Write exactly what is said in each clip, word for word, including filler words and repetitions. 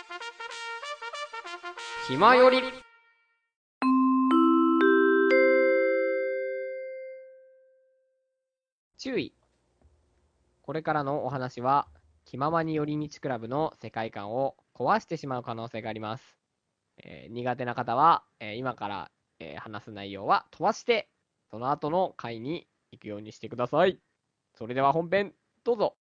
暇より。注意。これからのお話は、気ままに寄り道クラブの世界観を壊してしまう可能性があります。えー苦手な方は、えー今から、えー話す内容は飛ばして、その後の回に行くようにしてください。それでは本編、どうぞ。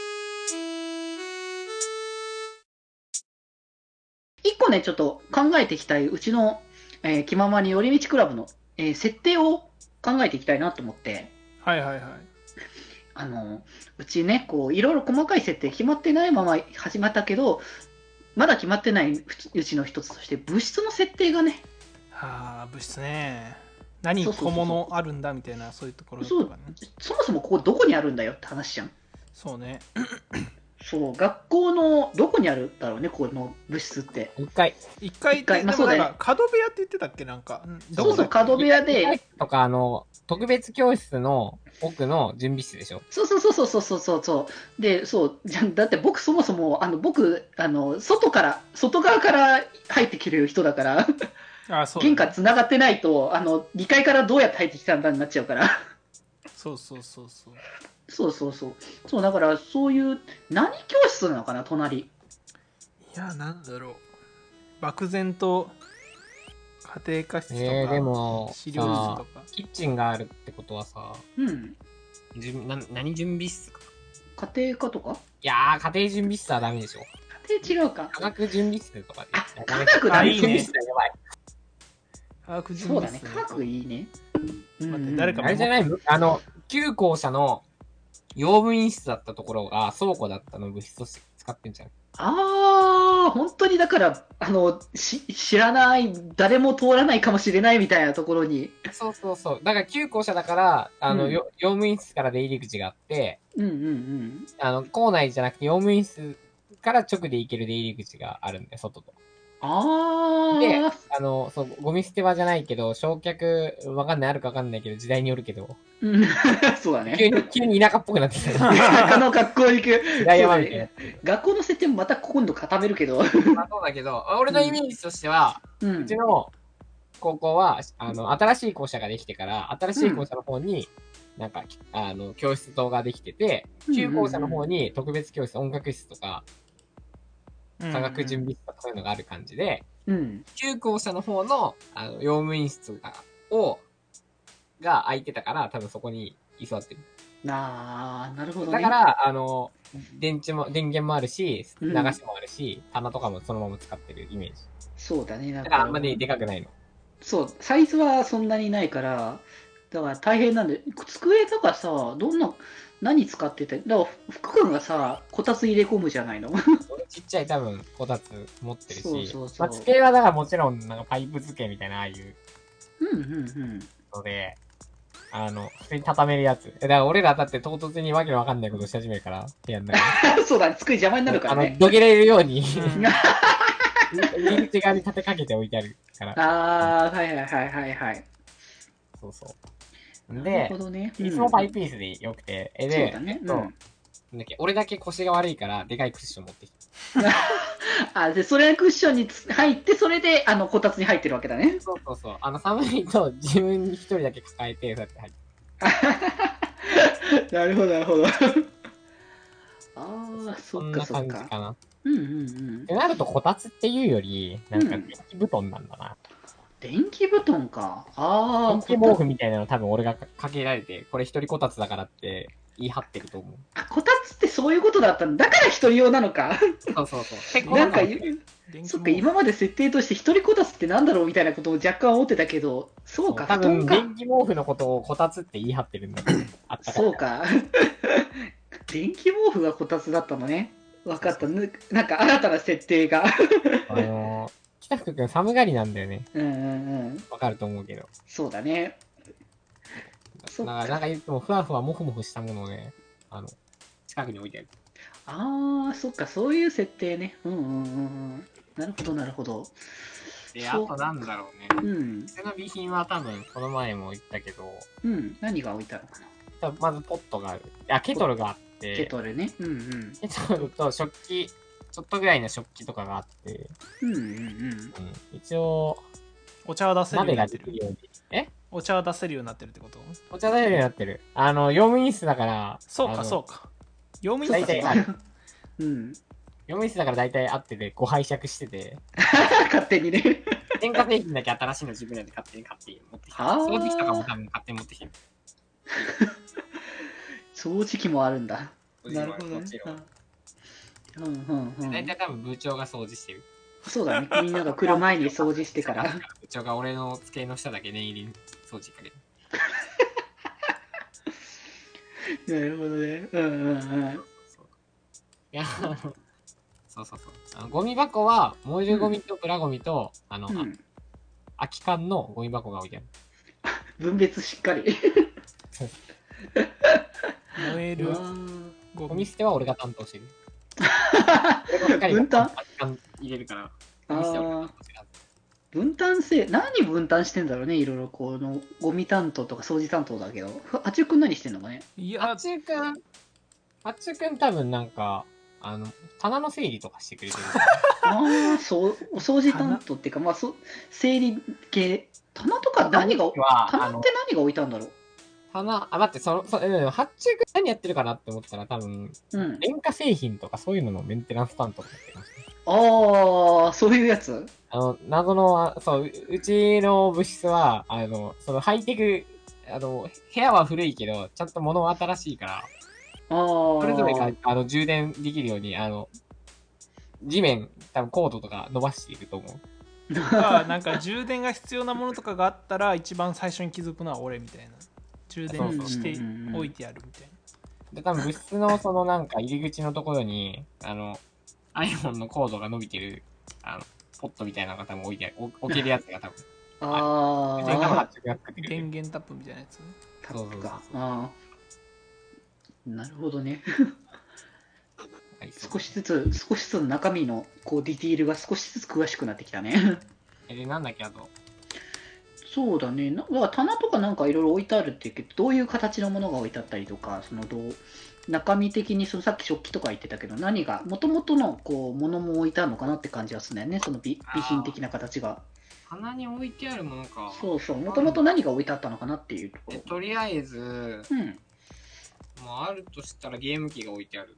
一個ね、ちょっと考えていきたい、うちの、えー気ままに寄り道クラブの、えー設定を考えていきたいなと思って、 はいはいはい。 あの、うちね、こう、いろいろ細かい設定決まってないまま始まったけど、まだ決まってないうちの一つとして、物質の設定がね、 はあ、物質ね。何小そうそうそうそう物あるんだみたいな、そういうところそうとかね。 そもそもここどこにあるんだよって話じゃん。 そうね。 そう、学校のどこにあるだろうね、この物質って。 一回。 一階って、 一階まあでもなんそうだねか角部屋って言ってたっけなんか。んどそうそう、 こだっけ角部屋で、 とか、あの、特別教室の奥の準備室でしょ。 そうそうそうそうそうそうそうで、そうじゃだって僕そもそもあの僕あの外から外側から入ってきてる人だからあ、そうだね玄関繋がってないとあのにかいからどうやって入ってきたんだになっちゃうからそうそうそうそう。 そうそうそうそうだからそういう何教室なのかな隣。 いや、なんだろう。漠然と家庭科室とか、 えー、でも、 資料室とさか。 キッチンがあるってことはさ、 うんじゅな何準備室か。 家庭科とかいやー、家庭準備室はダメでしょ。 家庭違うか科学準備室とかで。 あダメ科学だねあいいね準備室はやばい。 科学準そうだ備室ね科学いいね、うん待って誰かあれじゃないあの、旧校舎の用務員室だったところが倉庫だったのを物質として使ってんじゃん。 ああ、本当にだから、あの、し、知らない、誰も通らないかもしれないみたいなところに。 そうそうそう。だから旧校舎だから、あの、 うんよ用務員室から出入り口があって、 うんうんうん。 あの、校内じゃなくて用務員室から直で行ける出入り口があるんで、外と。で、 ああ、 あの、そう、ゴミ捨て場じゃないけど、焼却、わかんない、あるかわかんないけど、時代によるけど、 うん、そうだね。 急に、急に田舎っぽくなってきた。 他の学校に行く。 平山みたいな。 学校の設定もまた今度固めるけど。 まあそうだけど、俺のイメージとしては、 う。 うんちの高校は、あの、新しい校舎ができてから、新しい校舎の方に、なんか、あの、教室棟ができてて、旧校舎の方に特別教室、音楽室とか、科学準備室とかそういうのがある感じで、 うん。 旧校舎の方の、あの、用務員室が、を、が空いてたから、多分そこに居座ってる。 ああ、なるほどね。 だから、あの、電池も、電源もあるし、 うん流しもあるし、棚とかもそのまま使ってるイメージ。 そうだね。だだからあんまりでかくないの。 そう、サイズはそんなにないから、だから大変なんで、机とかさ、どんな、何使ってて、だから福君がさ、こたつ入れ込むじゃないの。 俺ちっちゃい多分、こたつ持ってるし、 そうそうそうまあ、机はだからもちろん、なんかパイプ付けみたいな、ああいううんうんうん。 ので、あの、普通に畳めるやつ。だから俺らだって唐突にわけのわかんないことし始めるから、部屋の中で。 そうだね、机邪魔になるかあの、 らね。 どけれるように、 うん入り口側に立てかけて置いてあるから。 ああ、はいはいはいはいはい。 そうそう。 なるでほ、どね。 いつもパイピースでよくて、え、で、 そうだねえっと、 うんなんだっけ、俺だけ腰が悪いから、でかいクッション持ってきあ、で、それがクッションにつ入って、それで、あの、こたつに入ってるわけだね。 た。そうそうそう。あの、寒いと自分一人だけ抱えて、そうやって入って。 なるほど、なるほど。ああ、そっそんなかそっか。 感じかな。 うんうんうんって。なると、こたつっていうより、なんかうん電気布団なんだな。 電気布団か。ああ、 電気毛布みたいなの多分俺がかけられて、これ一人こたつだからって言い張ってると思う。 あ、こたつってそういうことだったんだ。だから一人用なのか。 そうそうそう。結構なんか、 電気そっか、 毛布今まで設定として一人こたつってなんだろうみたいなことを若干思ってたけど、そうか、 多分、 布団か。 電気毛布のことをこたつって言い張ってるんだけど、あったかい。 そうか。電気毛布がこたつだったのね。わかった。ぬなんか新たな設定が。 あのー、北福くん寒がりなんだよね。 うんうんうん。 わかると思うけど。 そうだね。 だそっかから、なんかいつもふわふわもふもふしたものをね、あの、近くに置いてある。 ああ、そっか、そういう設定ね。うんうんうんうん。なるほど、なるほど。 で、 そうあとなんだろうね。 うん。 店の備品は多分、この前も言ったけど、 うん。何が置いてあるのかな。 多分まずポットがある。あ、ケトルがあって、 ケトルね。うんうん。 ケトルと食器、ちちょっとぐらいの食器とかがあって、 うんうんうん。 うん、一応、 お茶は出せるよう鍋がになってる。 できるように。えお茶は出せるようになってるってこと？ お茶出せるようになってる。あの、用務員室だから、 そうか、 あのそうか。用務員大室体ある。 うん。 用務員室だから大体あってて、ご拝借してて、 勝手にね。 電化製品だけ新しいの自分らで勝手に買って持ってきて、 はあ掃除機とかも多分勝手に持ってきてる。 掃除機もあるんだ。 掃除機もあるなるほどねもちろん。 うんうんうん。 大体多分部長が掃除してる。 そうだね。みんなが来る前に掃除してから。 部長が俺の机の下だけ念入りに掃除かける。 なるほどね。うんうんうん。 いや、そうそうそう。あのゴミ箱は、燃えるゴミとプラゴミと、あの、 うん、 空き缶のゴミ箱が置いてある。 分別しっかり。 燃えるゴミ捨ては俺が担当してる。 分担空き缶入れるから。 あゴミ捨ては俺がー担当してるはず。 分担性、何分担してんだろうね、いろいろこのゴミ担当とか掃除担当だけど、あちゅうくん何してんのかね。 いやあっ、ちゅうくん、あっちゅうくん多分なんか、あの、棚の整理とかしてくれてる。 ああ、そう、お掃除担当っていうか、まあ、そ整理系、棚とか何が、 はあの棚って何が置いたんだろう。 棚、あ、待って、その、そうん、発注くん何やってるかなって思ったら多分、 うん。 電化製品とかそういうののメンテナンス担当になってましたね。 ああ、そういうやつ。 あの、謎の、あそう、ううちの部室は、あの、そのハイテク、あの、部屋は古いけど、ちゃんと物は新しいから、 ああ。 それぞれが、あの、充電できるように、あの、地面、多分コードとか伸ばしていると思う。 がなんか充電が必要なものとかがあったら一番最初に気づくのは俺みたいな。充電しておいてやるみたいな。 で、多分物質のそのなんか入り口のところに、あの、iPhone のコードが伸びてる、あの、ポットみたいなのが多分置いてある、置置けるやつが多分。 あ電化のあ。 発注が作ってくれる。 電源タップみたいなやつね。 タップか。ああ。なるほどね。 はいそう少しずつ、少しずつ中身のこうディティールが少しずつ詳しくなってきたね。 え、で、なんだっけ、あと。 そうだね。なだから棚とかなんかいろいろ置いてあるって言うけど、どういう形のものが置いてあったりとか、そのどう中身的にそのさっき食器とか言ってたけど、何が、もともとのこうものも置いてあるのかなって感じがするんだよね、その備備品的な形が。 棚に置いてあるものか。 そうそう、もともと何が置いてあったのかなっていうところ。 とりあえず、 うん。 まあ、あるとしたらゲーム機が置いてある。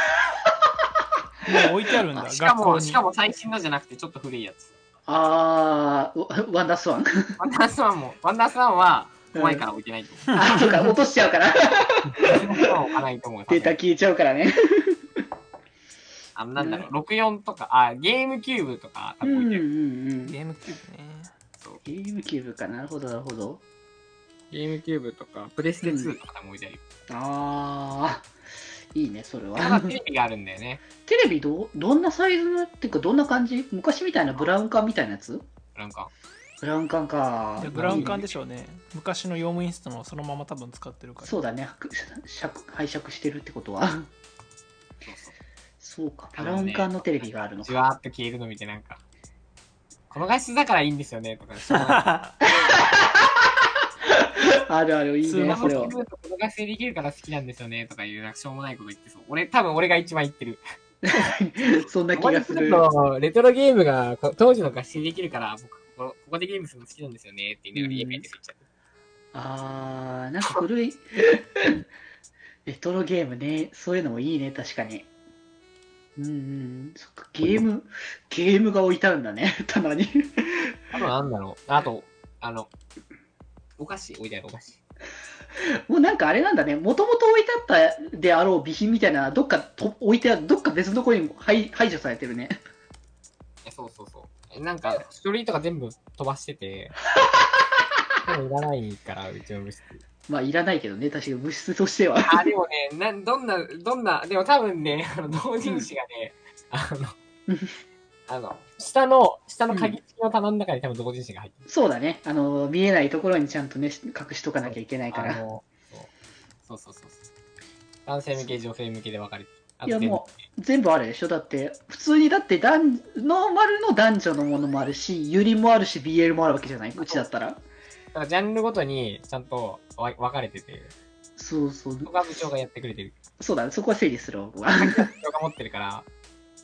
もう置いてあるんだ。 しかも、 学校に。 しかも最新のじゃなくてちょっと古いやつ。 あー、ワンダースワン。 ワンダースワンも、ワンダースワンは怖いから置いてないと思う。 あ、そうか、落としちゃうから。 ワンダースワンは置かないと思う。 データ消えちゃうからね。 あの、なんだろう、ろくじゅうよんとか、あ、ゲームキューブとか多うんうんう分置いてる。 ん。 ゲームキューブね。 そうゲームキューブか、なるほど、なるほど。 ゲームキューブとか、プレステツーとか多分置いてあるよ。 あー、いいね、それは。 ただテレビがあるんだよね。 テレビど、どんなサイズの、っていうか、どんな感じ昔みたいなブラウン管みたいなやつなんか、 ブラウン管か。 でブラウン管でしょうね。昔の用務員室のそのまま多分使ってるから。 そうだね、く釈拝借してるってことは。 そうそう。 そうか、ブラウン管のテレビがあるのか。 じわーっと消えるの見てなんか、この画質だからいいんですよね、とか、しょうがない。 あるある、いいね、 スマホそれは。 この画質でできるから好きなんですよね、とかいう、なんかしょうもないこと言ってそう。俺、多分俺が一番言ってる。 そんな気がする。 レトロゲームが当時の画質でできるから、僕、ここここでゲームするの好きなんですよね、って言いながら家帰ってスイッチやって。 あー、なんか古い。レトロゲームね、そういうのもいいね、確かに。うんうん、そっか、ゲーム、ゲームが置いてあるんだね、棚に。 あとなんだろう。あと、あの、お菓子置いてあるお菓子。 もうなんかあれなんだね、もともと置いてあったであろう備品みたいな、どっかと置いてある、どっか別のところに排排除されてるね。 え、そうそうそう。えなんか、書類とか全部飛ばしてて、でもいらないから、うちの部室。 まあ、いらないけどね、確かに物質としては。 あ、でもね、なん、どんな、どんな、でも多分ね、あの、同人誌がね、あの、あの、下の、下の鍵付きの棚の中に多分同人誌が入ってる。 そうだね、あの、見えないところにちゃんとね、隠しとかなきゃいけないから。 あの、そうそうそうそう。男性向け、女性向けで分かれてる。あいや、 と全部もう、全部あるでしょだって、普通にだって男、ノーマルの男女のものもあるし、ユリもあるし、ビーエル もあるわけじゃない、うちだったら。 だからジャンルごとにちゃんとわ分かれてて、 そうそう。 そこは部長がやってくれてる。 そうだね、そこは整理するわ、僕は。 部長が持ってるから、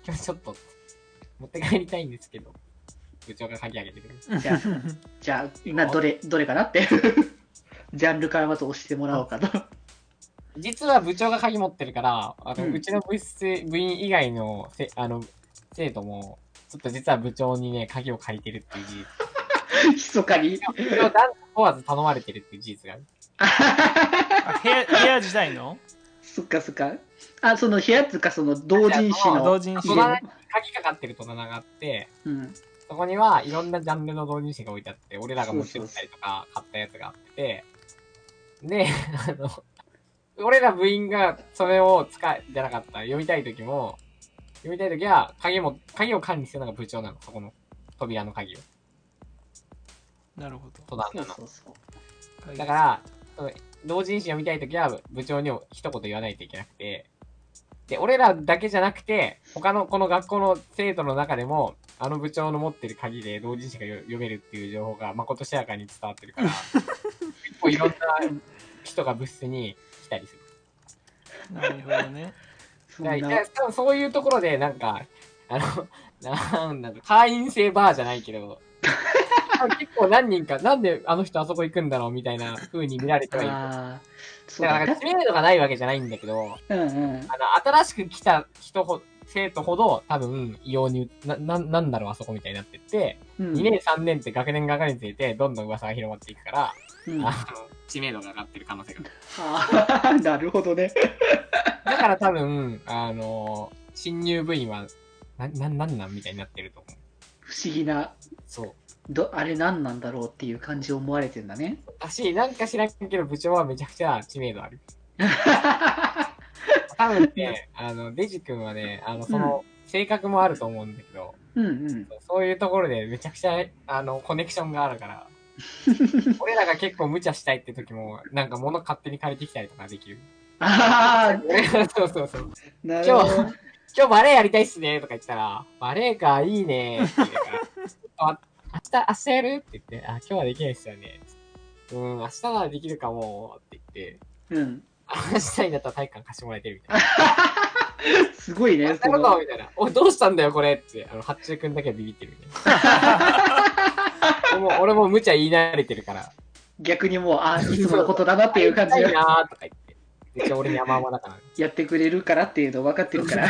今日ちょっと持って帰りたいんですけど、部長が鍵開けてくる。 じゃあ、じゃあなどれ、どれかなってジャンルからまず押してもらおうかと。 実は部長が鍵持ってるから、あの、 うんうちの部室、部員以外のせ、あの、生徒も、ちょっと実は部長にね、鍵を借りてるっていう事実。 密かに。 それを断問わず頼まれてるっていう事実がある。 あ部屋部屋自体のそっかそっか。あ、その部屋っていうか、その同人誌の。 同人誌戸棚に鍵かかってる戸棚があって、 うん。 そこにはいろんなジャンルの同人誌が置いてあって、俺らが持ってったりとか買ったやつがあってて、で、あの、俺ら部員がそれを使い、じゃなかったら読みたいときも、読みたいときは鍵も、鍵を管理するのが部長なの、そこの扉の鍵を。 なるほど。 戸棚の。 そうそうそう。 だから、その同人誌読みたいときは部長に一言言わないといけなくて、で、俺らだけじゃなくて、他のこの学校の生徒の中でも、あの部長の持ってる鍵で同人誌が読めるっていう情報がまことしやかに伝わってるから、結構いろんな人が部室に来たりする。 なるほどね。 そんなだから多分そういうところで、なんか、あの、なんだろう、会員制バーじゃないけど、結構何人か、なんであの人あそこ行くんだろうみたいな風に見られてはいる。 ああ、そうだだから、知名度がないわけじゃないんだけど、 うんうん。 あの、新しく来た人ほ、生徒ほど、多分、異様に、な、な、なんだろう、あそこみたいになってって、 うんにねん、さんねんって学年が上がるにつれて、どんどん噂が広まっていくから、 うん、 あの、知名度が上がってる可能性がある。 ああ、なるほどね。 だから多分、あの、新入部員は、な、な、なんなんみたいになってると思う。 不思議な、 そう。 どあれ何なんだろうっていう感じを思われてんだね。 だし、なんか知らんけど、部長はめちゃくちゃ知名度ある。多分ね、あの、デジ君はね、あの、その、性格もあると思うんだけど、 うんうん。 そういうところでめちゃくちゃ、あの、コネクションがあるから、俺らが結構無茶したいって時も、なんか物勝手に借りてきたりとかできる。 あ俺がそうそうそう。 あ、なるほど。 今日バレエやりたいっすねとか言ったら、バレエか、いいねって言うから、あ明日、明日やるって言って、あ、今日はできないっすよね。うん、明日ならできるかもって言って、 うん。 明日になったら体育館貸してもらえてるみたいな。 すごいね。 やったことみたいな。おい、どうしたんだよ、これって。あの、八中くんだけはビビってるみたいな。俺も、俺も無茶言い慣れてるから。 逆にもう、ああ、いつものことだなっていう感じいいでなーとか言って。めっちゃ俺に甘々だから。 やってくれるからっていうの分かってるから。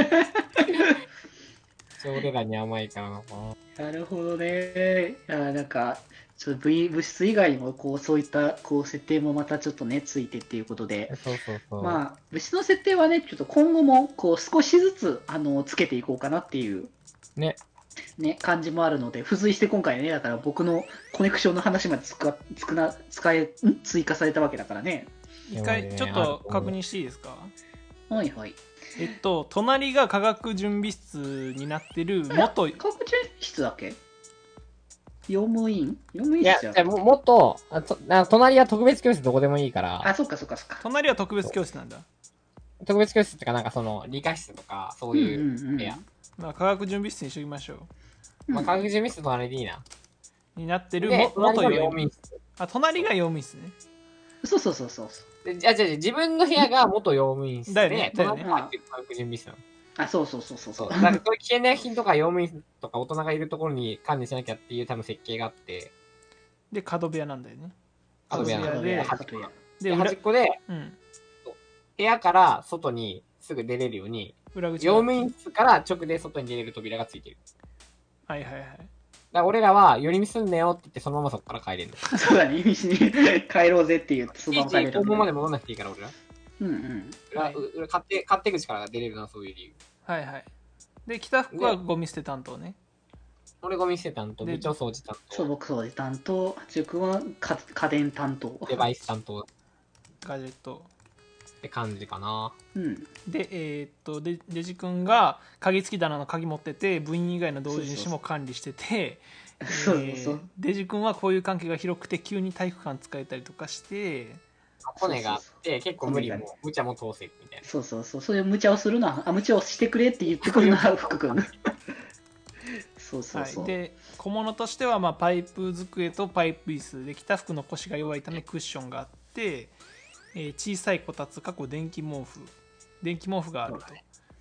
俺らに甘いからな。 なるほどね。いや、なんか、ちょっと V 物質以外にも、こう、そういった、こう、設定もまたちょっとね、ついてっていうことで、 そうそうそう。 まあ、物質の設定はね、ちょっと今後も、こう、少しずつ、あの、つけていこうかなっていう、 ね。 ね、感じもあるので、付随して今回ね、だから僕のコネクションの話までつか、つくな、使え、ん追加されたわけだからね。 一回ちょっと確認していいですか？ はいはい。 えっと隣が科学準備室になってる元科学準備室だっけ？用務員用務員いや、 室じゃん。 じゃあももっと、あとあ隣は特別教室どこでもいいから、 あ、そっかそっかそっか。 隣は特別教室なんだ。 特別教室ってかなんかその理科室とかそういう部屋。 まあ科学準備室にしときましょうんまあ科学準備室と隣でいいな。 うになってるで、 も元隣が用用務員。 務員室。 あ、隣が用務員室ね。 そうそうそうそう。 でじゃあじゃあ自分の部屋が元用務員室だよで、 ねだよね隣が科学準備室なの。 あ、そうそうそうそうそ。 そうう。 だからこれ危険な品とか用務員とか大人がいるところに管理しなきゃっていう多分設計があって、 で角部屋なんだよね。 角部屋角部で屋角部屋でで裏端っこでうん部屋から外にすぐ出れるように、 裏口用務員室から直で外に出れる扉がついてる。 はいはいはい。 だから俺らは寄り道すんなよって言ってそのままそこから帰れるの。 そうだね、道に帰ろうぜって言って、そのまま帰れるいちいち校門まで戻んなくていいから俺ら。 うんうん。 裏、 はい裏勝手、勝手口から出れるな、そういう理由。 はいはい。で北福はゴミ捨て担当ね。 俺ゴミ捨て担当、 で部長掃除担そう、 当、 僕掃除担当、塾はか家電担当。 デバイス担当っガジェット。 て感じかな。 うん。 でえーっとデデジ君が鍵付き棚の鍵持ってて部員以外の同人誌も管理しててそうそうそうえーデジ君はこういう関係が広くて急に体育館使えたりとかしてコネがあって、結構無理コネがも、無茶も通せみたいな。 そうそうそう、そういう無茶をするな、あ、無茶をしてくれって言ってくるのは福君。そうそうそう。 はい、で小物としては、まあ、パイプ机とパイプ椅子で北福の腰が弱いためクッションがあって、えー小さいこたつ過去電気毛布電気毛布があると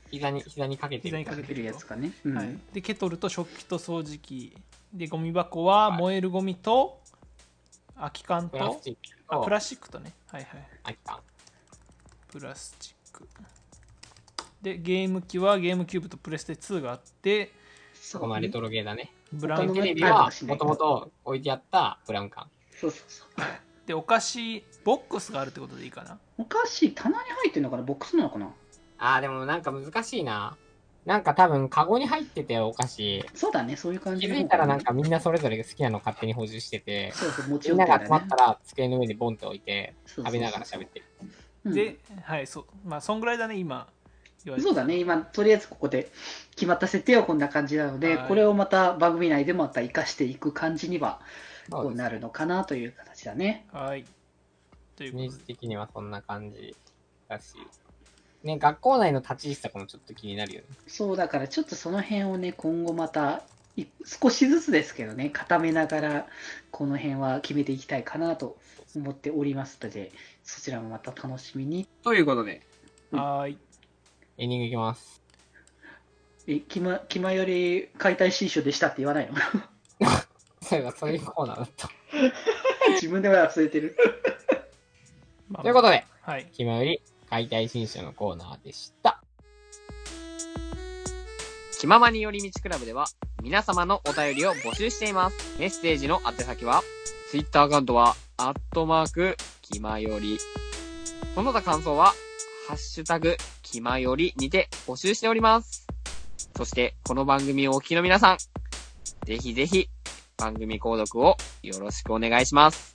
膝に、膝にかけてる。 膝にかけてかけるやつかね。うん。 はい、でケトルと食器と掃除機で、ゴミ箱は燃えるゴミと空き缶プラとスチックと、 あプラスチックとね、はいはい、 空き缶。 プラスチックで、ゲーム機はゲームキューブとプレステツーがあって、 そうこのレトロゲーだね。 ブラウン他のテレビはもともと置いてあったブラウン管。 そうそうそう。 で、お菓子ボックスがあるってことでいいかな。 お菓子、棚に入ってるのかな、ボックスなのかな。 あー、でもなんか難しいな。なんか多分カゴに入っててお菓子。 そうだね、そういう感じ気のづいたらなんかみんなそれぞれ好きなの勝手に補充してて、 そうそう、持ちみん寄ってるんだねなが集まった。ら机の上にボンって置いて、 そうそうそう食べながら喋ってる。 うんで、はい、そう、まあそんぐらいだね今言われて。 そうだね、今、とりあえずここで決まった設定はこんな感じなので、 はいこれをまた番組内でまた活かしていく感じにはそうですこうなるのかなという形だね。 はい。というイメージことで、 的にはそんな感じだし。ね、学校内の立ち位置とかもちょっと気になるよね。 そうだからちょっとその辺をね、今後またい少しずつですけどね、固めながらこの辺は決めていきたいかなと思っておりますので、そちらもまた楽しみに。 ということで、 はーい。 エンディングいきます。 え、気ま、気まより解体新書でしたって言わないのそういえばそういうコーナーだった。 自分では忘れてる。 まあということで、 はい。 ひまより解体新書のコーナーでした。 気ままに寄り道クラブでは皆様のお便りを募集しています。メッセージの宛先は、ツイッターアカウントは、アットマーク、気まより。その他感想は、ハッシュタグ、気まよりにて募集しております。そして、この番組をお聞きの皆さん、ぜひぜひ、番組購読をよろしくお願いします。